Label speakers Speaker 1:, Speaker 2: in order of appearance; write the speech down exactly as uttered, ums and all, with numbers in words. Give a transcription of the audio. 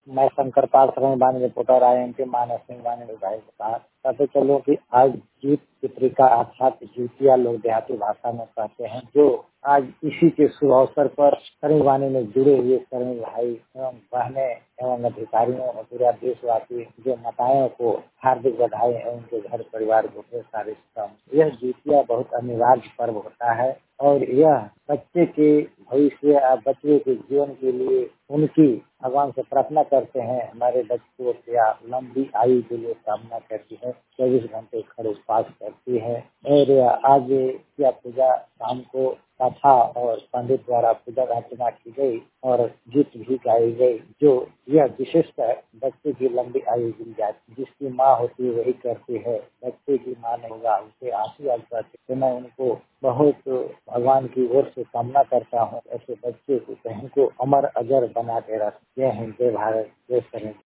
Speaker 1: मैं शंकर पाल शरण बानी reporter I M P Manas Singh बानी भाई के साथ कहते चलो कि आज जीत पितरी का अर्थात जीतिया लोग देहाती भाषा में कहते हैं, जो आज इसी के शुभ अवसर पर शरण बानी में जुड़े हुए शरण भाई एवं बहने एवं अधिकारियों और पूरा देशवासी जो माताओं को हार्दिक बधाई एवं उनके घर परिवार को ढेर सारे शुभकामनाएं। यह जीतिया बहुत अनिवार्य पर्व होता है और यह बच्चे के भविष्य या बच्चे के जीवन के लिए उनकी भगवान से प्रार्थना करते हैं, हमारे बच्चों या लंबी आयु के लिए कामना करती है, चौबीस घंटे खड़े उपवास करती है। और आज यह पूजा शाम को कथा और पंडित द्वारा पूजा अर्चना की गई और गीत भी गाई गई, जो यह विशिष्ट है बच्चे की लंबी आयु मिल जाती, जिसकी माँ होती है वही करती है, बच्चे की माँ नहीं होगा उसे आशीर्वाद करती। तो मैं उनको बहुत भगवान की ओर से कामना करता हूँ, ऐसे बच्चे को बहन को अमर अजर बना के रख। जय हिंद, जय भारत, जय शरण।